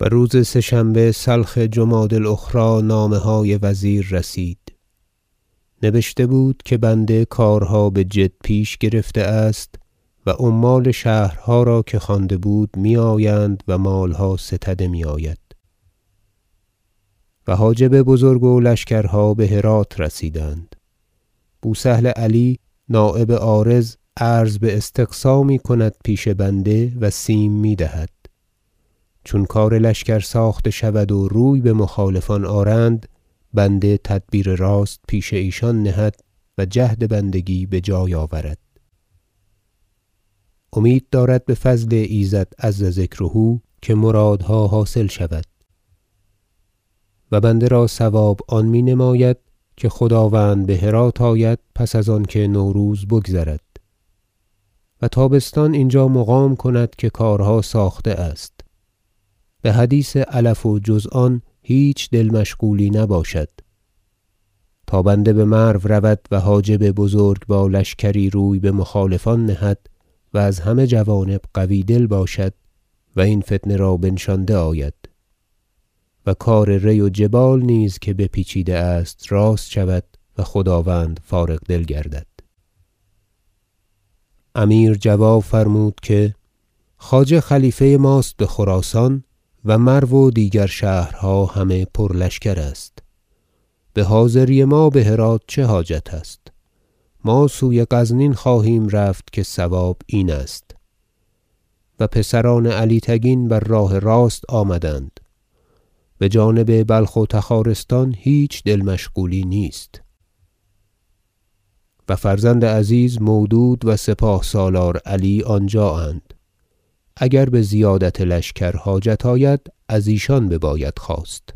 و روز سه شنبه سلخ جمادی الاخری نامه های وزیر رسید. نبشته بود که بنده کارها بجد پیش گرفته است و عمال شهرها را که خوانده بود میآیند و مالها ستده میآید. و حاجب بزرگ و لشکرها به هرات رسیدند. بوسهل علی نایب عارض عرض به استقصا میکند پیش بنده و سیم میدهد. چون کار لشکر ساخته شود و روی به مخالفان آرند بنده تدبیر راست پیش ایشان نهد و جهد بندگی بجای آورد. امید دارد به فضل ایزد عز ذکره که مرادها حاصل شود و بنده را صواب آن می نماید که خداوند به هرات آید پس از آنکه نوروز بگذرد و تابستان اینجا مقام کند که کارها ساخته است. به حدیث علف و جز آن هیچ دل مشغولی نباشد تا بنده به مرو رود و حاجب بزرگ با لشکری روی به مخالفان نهد و از همه جوانب قوی دل باشد و این فتنه را بنشانده آید و کار ری و جبال نیز که بپیچیده است راست شود و خداوند فارغ دل گردد. امیر جواب فرمود که خواجه خلیفه ماست به خراسان و مرو و دیگر شهرها همه پر لشکر است. به حاضری ما به هرات چه حاجت است؟ ما سوی غزنین خواهیم رفت که صواب این است. و پسران علی تگین بر راه راست آمدند. به جانب بلخ و تخارستان هیچ دل مشغولی نیست. و فرزند عزیز مودود و سپاه سالار علی آنجااند. اگر به زیادت لشکر حاجت آید از ایشان بباید خواست.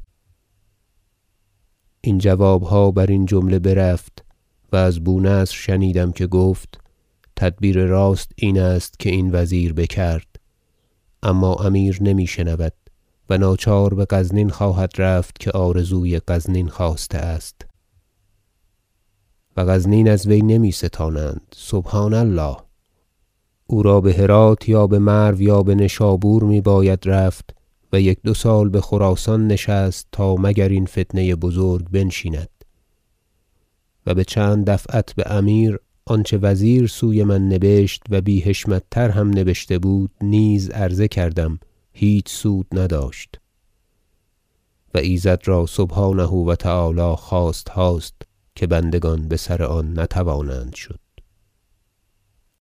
این جوابها برین جمله برفت و از بونصر شنیدم که گفت تدبیر راست این است که این وزیر بکرد، اما امیر نمی شنود و ناچار به غزنین خواهد رفت که آرزوی غزنین خواسته است و غزنین از وی نمی ستانند سبحان الله. او را به هرات یا به مرو یا به نشابور می باید رفت و یک دو سال به خراسان نشست تا مگر این فتنه بزرگ بنشیند. و به چند دفعت به امیر آنچه وزیر سوی من نبشت و بی حشمت تر هم نبشته بود نیز عرضه کردم هیچ سود نداشت و ایزد را سبحانه و تعالی خواستهاست که بندگان به سر آن نتوانند شد.